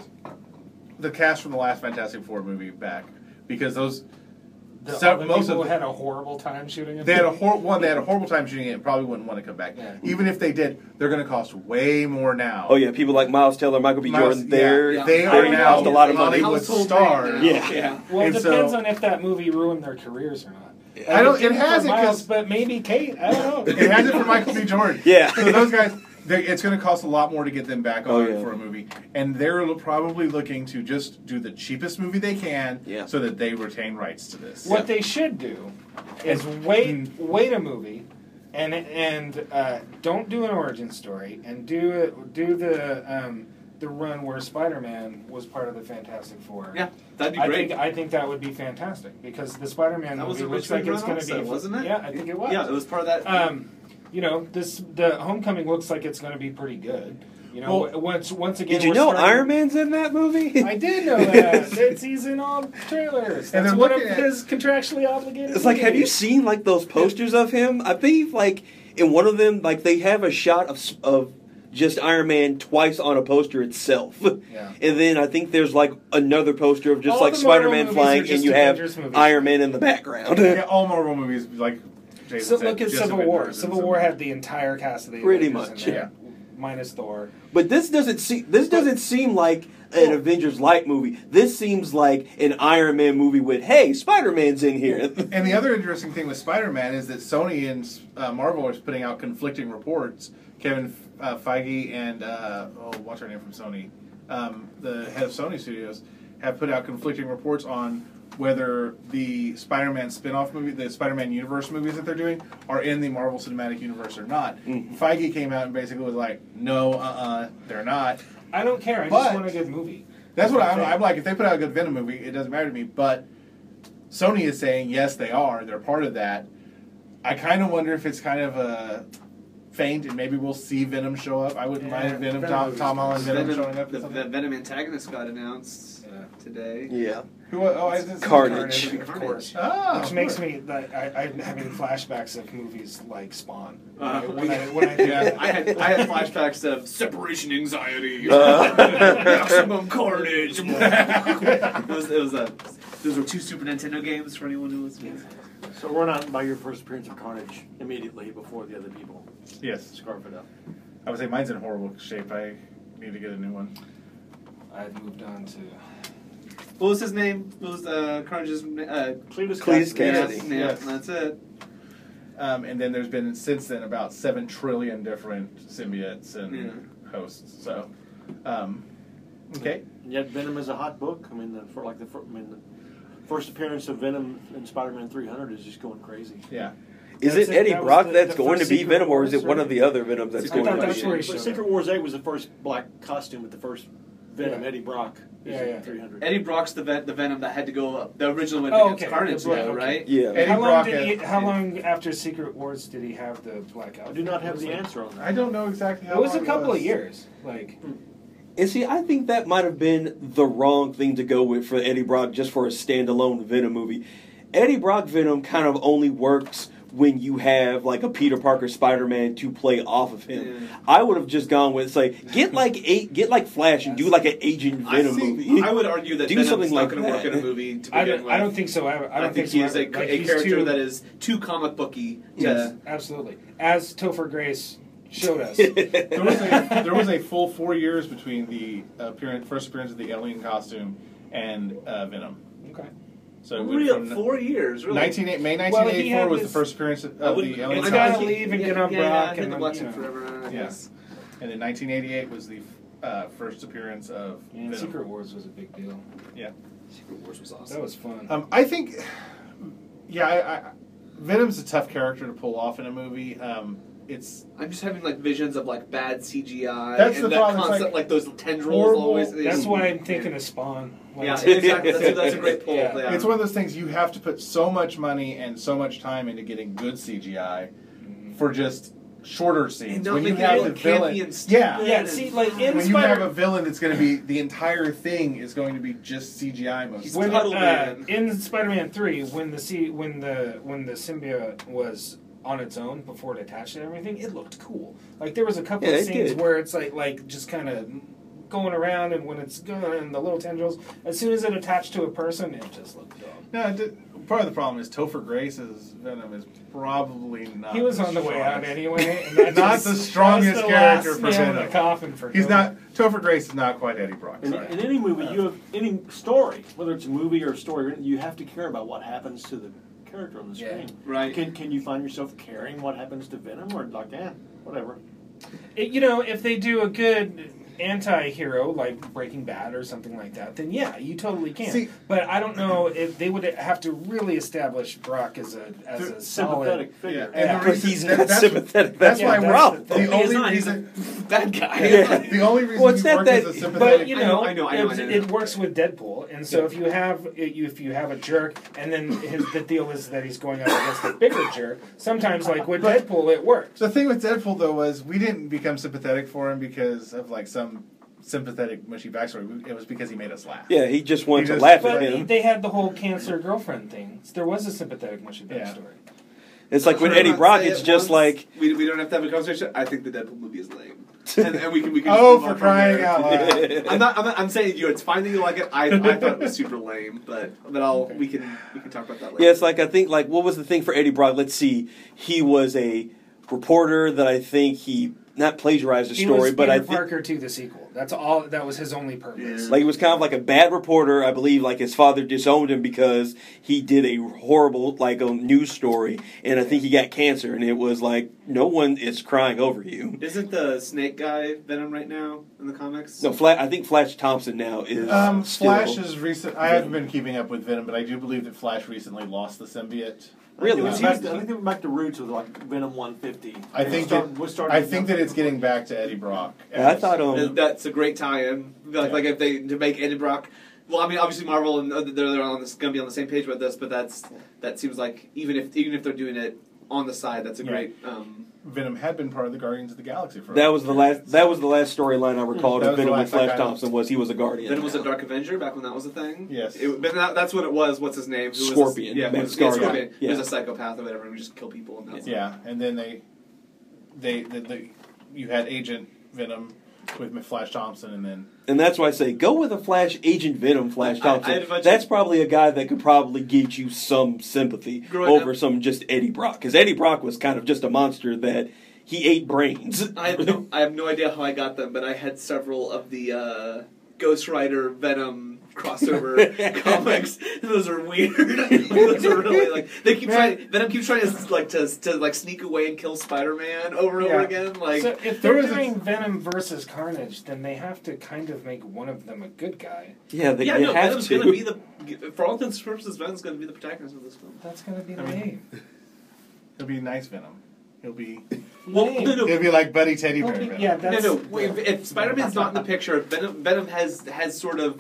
the cast from the last Fantastic Four movie back because those
The
so-
other
most
people
of
had a horrible time shooting it.
they had a hor- one they had a horrible time shooting it and probably wouldn't want to come back.
Yeah.
Even if they did, they're going to cost way more now.
Oh yeah, people like Miles Teller, Michael B.
Miles-
Jordan, they're
yeah.
they
Yeah.
are
they
now
cost a lot of money.
Hollywood
Household
stars.
name now.
Yeah.
yeah.
Well, it
And
depends
so-
on if that movie ruined their careers or not.
I don't-
Like,
it
didn't for
hasn't, 'cause-
Miles, but maybe Kate. I don't know.
It has it for Michael B. Jordan.
Yeah.
So those guys, they, it's going to cost a lot more to get them back on
Oh, yeah.
for a movie, and they're lo- probably looking to just do the cheapest movie they can,
Yeah.
so that they retain rights to this.
What they should do is wait,
Mm.
wait a movie, and and uh, don't do an origin story, and do it, do the um, the run where Spider-Man was part of the Fantastic Four.
Yeah, that'd be
I
great.
think I think that would be fantastic because the Spider-Man
That was
movie
a
looks like
Richmond
it's
run
going to be,
also, wasn't it?
Yeah, I think it was.
Yeah, it was part of that.
Um, you know, this the Homecoming looks like it's going to be pretty good. You know,
Well,
once once again,
Did you
we're
know
starting-
Iron Man's in that movie?
I did know that. It's he's in all trailers.
And
That's
they're
one of
looking at-
his contractually obligated.
It's like, have you
movies.
seen like those posters of him? I think like in one of them, like they have a shot of s- of just Iron Man twice on a poster itself,
Yeah.
and then I think there's like another poster of just
All
like
the Marvel
Spider Man
movies are
flying,
just
and you have
Avengers movies.
Iron Man in the background.
Yeah, all Marvel movies, like Jason
So
said,
look at
just
Civil
Avengers
War.
and
Civil
some-
War had the entire cast of the
Pretty
Avengers
much,
in there,
yeah.
minus Thor.
But this doesn't seem this doesn't seem like an Avengers like movie. This seems like an Iron Man movie with hey, Spider Man's in here.
And the other interesting thing with Spider-Man is that Sony and uh, Marvel are putting out conflicting reports. Kevin uh, Feige and uh, oh, what's her name from Sony, um, the head of Sony Studios, have put out conflicting reports on whether the Spider-Man spin-off movie, the Spider-Man universe movies that they're doing, are in the Marvel Cinematic Universe or not.
Mhm.
Feige came out and basically was like, "No, uh-uh, they're not."
I don't care. I
But-
just want a good movie.
That's what
my
I'm,
thing.
I'm like. If they put out a good Venom movie, it doesn't matter to me. But Sony is saying yes, they are. They're part of that. I kind of wonder if it's kind of a feint, and maybe we'll see Venom show up. I wouldn't
Yeah,
mind Venom,
Venom
Tom,
movie's
Tom Holland, Venom,
Venom,
showing up.
the,
or
the
something.
Venom antagonist got announced
Yeah.
today.
Yeah.
Who? Oh, I just
Carnage.
Of course.
Oh,
Which
of
makes
course.
me like I, I'm having flashbacks of movies like Spawn.
Uh,
when I when I think
yeah.
of
I had I had flashbacks of separation anxiety,
Uh.
maximum carnage. it was it was a those were two Super Nintendo games for anyone who was.
So run out and buy your first appearance of Carnage immediately before the other people
Yes,
scarf it up.
I would say mine's in horrible shape. I need to get a new one.
I've moved on to
What was his name? What was uh, Carnage's uh,
Cletus
Cletus
Cassidy.
Cassidy.
Yeah, yeah,
Yes.
that's it.
Um, and then there's been since then about seven trillion different symbiotes and
Yeah.
hosts. So, um, okay.
And yet Venom is a hot book. I mean, the, for like the fir- I mean, the first appearance of Venom in Spider-Man three hundred is just going crazy.
Yeah.
Is
That's
it
it,
Eddie
that was
Brock
the-
that's
the
going to
first
be
Secret
Venom, or is
Wars,
it one
or-
of the other Venoms that's
I
going
thought
to
that's
be?
where he
in?
showed
But
up.
Secret Wars eight was the first black costume with the first Venom,
Yeah.
Eddie Brock. is
Yeah,
in
yeah.
three hundred.
Eddie Brock's the ven- the Venom that had to go up. The original one
Oh,
against
okay.
Carnage,
The Black-
though,
okay.
right?
Yeah.
Eddie
how long
Brock
did he?
had-
How long after Secret Wars did he have the black
I
outfit?
do not have
It was
the
like-
answer on that.
I don't know exactly how
It was a
long
couple
was.
of years. Like
And see, I think that might have been the wrong thing to go with for Eddie Brock just for a standalone Venom movie. Eddie Brock Venom kind of only works when you have like a Peter Parker Spider-Man to play off of him.
Yeah.
I would have just gone with say get like eight, get like Flash and do like an Agent
I
Venom
see-
movie.
I would argue that
Do
Venom's
something
not
like
going to work
that.
in a movie to
I
begin
don't,
with.
I don't think so. I, I don't
I think
think
he
so
is a,
either. Like,
a
he's
character
too-
that is too comic booky. To,
Yes, absolutely. As Topher Grace showed us.
There was a there was a full four years between the appearance, first appearance of the alien costume and uh, Venom.
Okay.
So it went
Real
from
four years, really.
nineteen, May
Well,
nineteen
he
eighty-four
had
was
this-
the first appearance of
I wouldn't-
the alien
It's
I
gotta
costume,
leave and
yeah,
get on
yeah,
Brock
yeah,
and
hit the
then,
black
you
suit
know.
forever. I
Yeah.
guess.
and then nineteen eighty-eight was the uh, first appearance of
And
Venom.
Secret Wars was a big deal.
Yeah.
Secret Wars was
That
awesome.
was fun.
Um, I think, yeah, I, I, Venom's a tough character to pull off in a movie. Um, it's
I'm just having like visions of like bad C G I
That's
and
the
that
problem, it's
constant
like
like, those tendrils
horrible-
always.
That's why I'm thinking of Spawn. Like,
Yeah, exactly. That's a, that's a great pull.
Yeah.
Yeah.
it's one of those things you have to put so much money and so much time into getting good C G I for just shorter scenes.
And not
when you
make it
have
all
the
campy
villain,
and stupid.
yeah,
Yeah, see, like in
when you have a
Spider,
villain that's going to be the entire thing is going to be just C G I most
He's
of
when
the time.
Tunnel
uh,
Man.
in Spider-Man three, when the C, when the when the symbiote was on its own before it attached to everything, it looked cool. Like there was a couple
Yeah,
of
it
scenes
did.
where it's like like just kind of going around, and when it's going and the little tendrils, as soon as it attached to a person, it just looked dumb.
No, it did, part of the problem is Topher Grace's Venom is probably not.
He was
the
on the way out
strongest.
anyway. And that
Not
just-
the strongest
that's the
character
last
for
nail in
Venom.
the coffin for
He's
Topher.
not. Topher Grace is not quite Eddie Brock.
In,
Sorry.
in any movie, you have any story, whether it's a movie or a story, you have to care about what happens to the character on the
Yeah.
screen.
Right.
Can Can you find yourself caring what happens to Venom, or like, eh, whatever?
It- you know, if they do a good anti-hero like Breaking Bad or something like that, then yeah, you totally can.
See-
but I don't know if they would have to really establish Brock as a as a solid.
Sympathetic figure.
Yeah,
Yeah.
and the
But
reason
he's
that-
not
that's,
sympathetic.
That's
Yeah,
why
that's
we're
the
the,
thing.
He is
only
not. He's a
reason.
bad guy.
Yeah.
The only reason
Well, it's
he
not
works
that-
as a sympathetic.
But you
I know,
know,
I know, I know,
it,
I know.
it works with Deadpool, and so if you have if you have a jerk, and then his the deal is that he's going up against a bigger jerk. Sometimes, like with
But-
Deadpool, it works.
The thing with Deadpool though was we didn't become sympathetic for him because of like some sympathetic mushy backstory. It was because he made us laugh.
Yeah, he just wanted
He
to
just-
laugh
But
at him.
they had the whole cancer girlfriend thing. There was a sympathetic mushy
Yeah.
backstory.
It's like with
Sure,
Eddie
not
Brock,
say
it's
it
just
once.
like
we, we don't have to have a conversation. I think the Deadpool movie is lame, and, and we can we can. just
Oh,
move
for
on from
crying
there.
out loud!
I'm not, I'm not. I'm saying you. It's fine that you like it. I, I thought it was super lame, but but I'll
Okay.
we can we can talk about that later.
yeah, it's like I think like what was the thing for Eddie Brock? Let's see, he was a reporter that I think he not plagiarized a
He
story,
was
but
Peter
I think
Parker to the sequel. That's all. That was his only purpose.
Yeah.
like he was kind of like a bad reporter. I believe like his father disowned him because he did a horrible like a news story, and I think he got cancer, and it was like no one is crying over you.
Isn't the Snake guy Venom right now in the comics?
No, Fla- I think Flash Thompson now is
Um,
still,
Flash is recent. I haven't been keeping up with Venom, but I do believe that Flash recently lost the symbiote.
Really?
I think,
Uh,
it was back, I think they went back to roots with like Venom one fifty.
I think that
We're starting
I think that it's getting back to Eddie Brock.
Yeah, I thought um,
Th- That's a great tie-in. Like,
Yeah.
like if they to make Eddie Brock. Well, I mean, obviously Marvel and uh, they're, they're on this going to be on the same page with this, but that's that seems like even if even if they're doing it on the side, that's a
Yeah.
great. Um,
Venom had been part of the Guardians of the Galaxy for.
that was the last that was the last storyline I recalled
That
of
was the
Venom with
last I
Flash
kind of-
Thompson was he was a Guardian.
Venom was a Dark Avenger back when that was a thing.
Yes.
It, but that, that's what it was. What's his name? Who was
Scorpion.
A, yeah,
Ben
who was, yeah,
Scorpion.
Scorpion. He was
Yeah.
a psychopath or whatever, and we just kill people. And that's
Yeah, and then they, they, the, the, you had Agent Venom with Flash Thompson, and then
And that's why I say go with a Flash Agent Venom Flash
I- I
Thompson.
had a bunch
That's
of-
probably a guy that could probably get you some sympathy
Growing
over
up-
some just Eddie Brock because Eddie Brock was kind of just a monster that he ate brains.
I have no, I have no idea how I got them, but I had several of the uh, Ghost Rider Venom crossover comics. Those are weird. Those are really like they keep trying. Venom keeps trying to like to, to like sneak away and kill Spider Man over and over
Yeah.
again. Like
So if
there
they're
was a-
doing Venom versus Carnage, then they have to kind of make one of them a good guy.
yeah, they,
yeah,
they
no,
have
Venom's
to.
gonna be the for all intents and purposes. Venom's gonna be the protagonist of this film.
That's gonna be the
I mean-
name.
he'll be a nice Venom. He'll be
Well,
Name.
no, no,
he'll be like Buddy Teddy Bear.
He'll be-
Venom.
yeah,
no,
that's,
no. Wait, if, if Spider Man's not in the picture, Venom, Venom has has sort of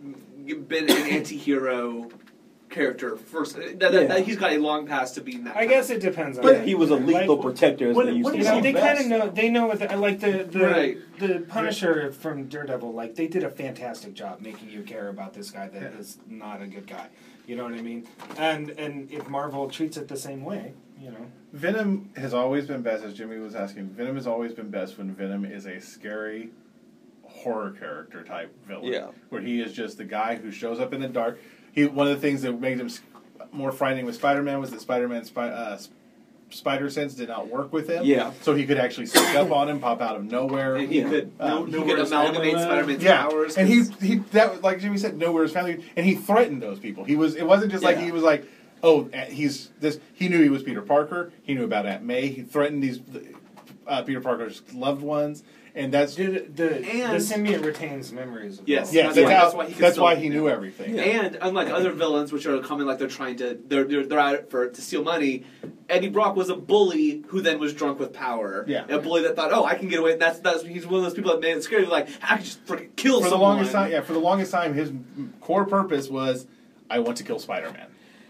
been an anti-hero character first. That, that,
Yeah.
that- he's got a long past to being that.
I guess it depends on.
But
it.
he was a lethal
Like,
protector, as
when-
they used
when
to
You
is
know,
say.
he
they
best?
kind of know. They know what the, like the the
Right.
the Punisher from Daredevil. Like they did a fantastic job making you care about this guy that
Yeah.
is not a good guy. You know what I mean? And and if Marvel treats it the same way, you know.
Venom has always been best, as Jimmy was asking. Venom has always been best when Venom is a scary horror character type villain.
Yeah.
Where he is just the guy who shows up in the dark. He one of the things that made him s- more frightening with Spider-Man was that Spider-Man's spy, uh, s- spider sense did not work with him.
Yeah.
So he could actually sneak up on him, pop out of nowhere.
And he
Yeah.
could
Um,
he
know
could
where his family
amalgamate
lives.
Spider Man's
Yeah,
powers.
and he
'cause-
he that like Jimmy said, know where his family, and he threatened those people. He was it wasn't just like
Yeah.
he was like, oh, uh, he's this. He knew he was Peter Parker. He knew about Aunt May. He threatened these uh, Peter Parker's loved ones, and that's yeah,
The the,
And-
the symbiote retains memories. Of
Yes.
all.
that's,
That's why-
how,
that's why he could
that's
still-
why he knew
yeah.
everything.
Yeah.
And unlike other villains, which are coming like they're trying to, they're they're, they're out for to steal money. Eddie Brock was a bully who then was drunk with power.
Yeah.
a bully that thought, oh, I can get away. That's that's he's one of those people that made it scary. Like I can just freaking kill
For the
someone.
longest time, yeah, for the longest time, his core purpose was, I want to kill Spider-Man.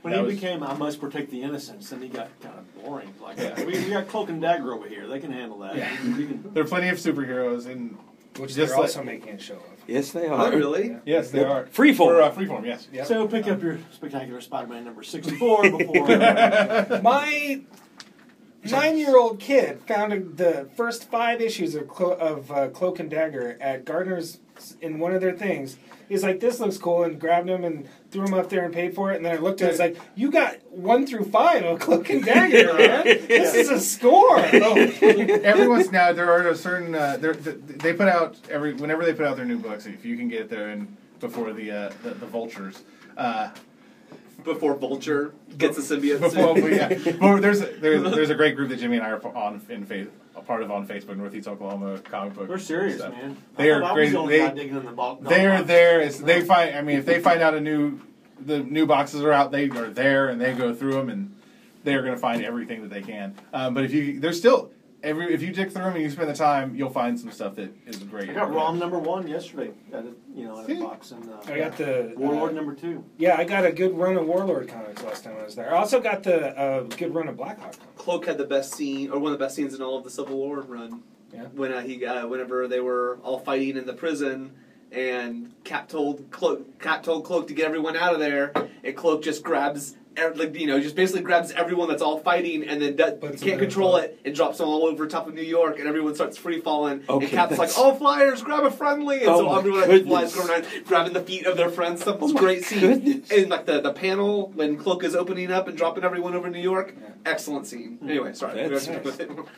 When
That
he
was-
became, I must protect the innocents, then he got kind of boring. Like,
Yeah.
we, we got Cloak and Dagger over here; they can handle that.
Yeah.
We can-
There are plenty of superheroes, and
Which
Just
they're
like-
also making a show of.
Yes, they
Oh,
are.
really?
Yeah.
yes, they
Yep.
are
Freeform.
For, uh, freeform, yes.
Yep.
So pick up your Spectacular Spider-Man number sixty-four before. Uh,
My nine-year-old kid found the first five issues of Clo- of uh, Cloak and Dagger at Gardner's in one of their things. He's like, "This looks cool," and grabbed them and threw them up there and paid for it. And then I looked at it, it's like, "You got one through five of Cloak and Dagger, man. This is a score."
Oh, every once now there are a certain uh, there- th- they put out every whenever they put out their new books, if you can get there and before the uh, the, the vultures. Uh,
Before Vulture gets a symbiote
Before,
suit.
yeah. Well, there's a, there's there's a great group that Jimmy and I are on in fa- a part of on Facebook, Northeast Oklahoma comic book.
They're serious,
stuff.
man.
They
I
are
thought I was
great.
the only
They-
guy digging in the bo- dog
They're
box.
there. It's, they find. I mean, if they find out a new the new boxes are out, they are there and they go through them and they are going to find everything that they can. Um, but if you there's still every if you dig through them and you spend the time, you'll find some stuff that is great.
I got Rom number one yesterday. At a, you know, in
See?
a box, and uh,
I got the
Warlord
uh,
number two.
Yeah, I got a good run of Warlord comics last time I was there. I also got the uh, good run of Blackhawk comics.
Cloak had the best scene, or one of the best scenes in all of the Civil War run.
Yeah.
When uh, he, uh, whenever they were all fighting in the prison, and Cap told Cloak, Cap told Cloak to get everyone out of there, and Cloak just grabs, ev- like you know, just basically grabs everyone that's all fighting, and then does,
Puts
can't
them in a
control
boat.
it, and drops them all over top of New York, and everyone starts free falling.
Okay,
and Cap's like,
that's-
"All flyers, grab a friendly!" And
Oh
so
my
everyone like,
goodness.
flies going around, grabbing the feet of their friends. Stuff. It's
Oh
a
my
great scene.
goodness.
And like the, the panel when Cloak is opening up and dropping everyone over New York,
Yeah.
excellent scene. Anyway, sorry. we
That's
have to
nice.
with it.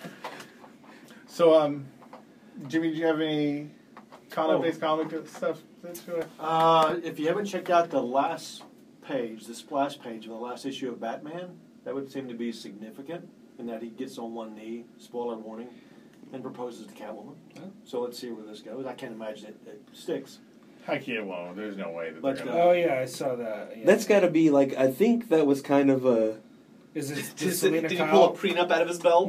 So, um, Jimmy, do you have any comic-based
Oh.
comic stuff? That you, uh,
Uh, if you haven't checked out the last page, the splash page of the last issue of Batman, that would seem to be significant in that he gets on one knee, spoiler warning, and proposes to Catwoman.
Oh.
So let's see where this goes. I can't imagine it, it sticks.
I can't. Well, there's no way that
But,
they're
uh,
gonna.
Oh yeah, I saw that. Yeah.
That's got to be like, I think that was kind of a.
Is it
Did,
just
did,
Selena
did he pull a
Kyle?
prenup out of his belt?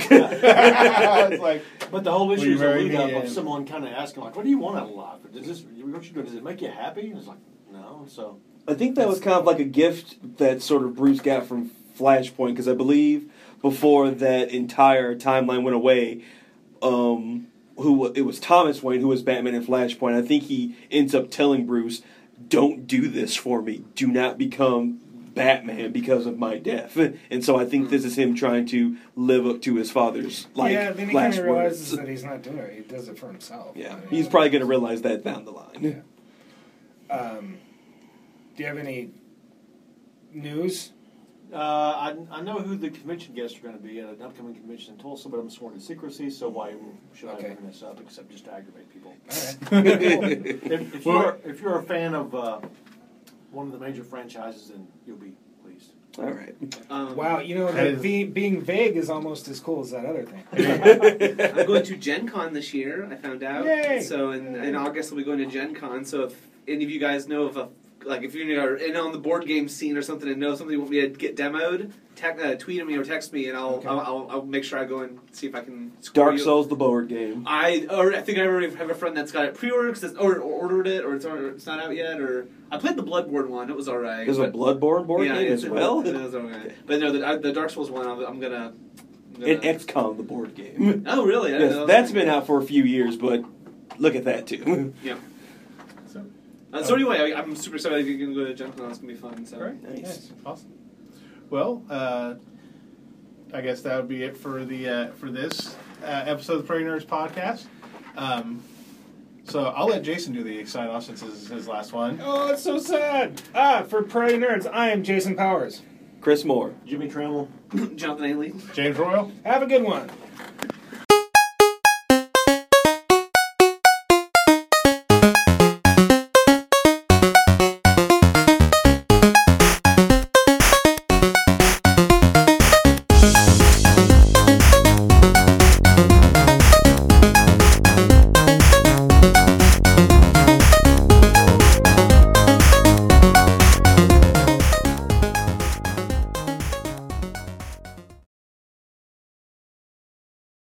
It's like
But the whole
Will
issue
you
is a
marry
lead
me
up of
and-
someone kind of asking, like, what do you want out of life? Does this, what you doing, does it make you happy? And it's like, no. So,
I think that was kind of like a gift that sort of Bruce got from Flashpoint, because I believe before that entire timeline went away, um, who it was Thomas Wayne who was Batman in Flashpoint. I think he ends up telling Bruce, "Don't do this for me. Do not become Batman because of my death." And so I think this is him trying to live up to his father's like
yeah, then he kind
last
of realizes
words.
that he's not doing it. He does it for himself.
Yeah,
I mean,
he's probably going to realize that down the line.
Um, do you have any news?
uh, I, I know who the convention guests are going to be at an upcoming convention in Tulsa, but I'm sworn to secrecy, so why should
Okay.
I bring this up except just to aggravate people?
All right.
if, if, you're, if you're a fan of uh, one of the major franchises, then you'll be pleased.
All right.
Um,
Wow, you know,
That
that
is-
being, being vague is almost as cool as that other thing.
I'm going to Gen Con this year, I found out.
Yay!
So in, in August, I'll be going to Gen Con. So if any of you guys know of a, like if you're in on the board game scene or something and know something you want me to get demoed, tec- uh, tweet at me or text me and I'll,
Okay.
I'll, I'll I'll make sure I go and see if I can score
Dark
you.
Souls, the board game.
I or I think I already have a friend that's got it pre-ordered 'cause it's, or, or ordered it or it's, or it's not out yet. Or I played the Bloodborne one; it was alright.
There's a
but-
Bloodborne board
yeah,
game
it's-
as well.
It was alright. But no, the, the Dark Souls one, I'm, I'm gonna. I'm gonna
And X COM, the board game.
oh really? I didn't know
Yes,
that
that's
was-
been out for a few years, but look at that too.
Yeah.
So,
Uh, so anyway, I, I'm super excited you can go to Gen Con. It's gonna be fun. So.
Great.
Nice.
Awesome. Well, uh, I guess that would be it for the uh, for this uh, episode of the Prairie Nerds podcast. Um, so I'll let Jason do the sign off since this is his last one.
Oh, it's so sad. Ah, for Prairie Nerds, I am Jason Powers.
Chris Moore.
Jimmy Trammell.
Jonathan Haley.
James Royal.
Have a good one.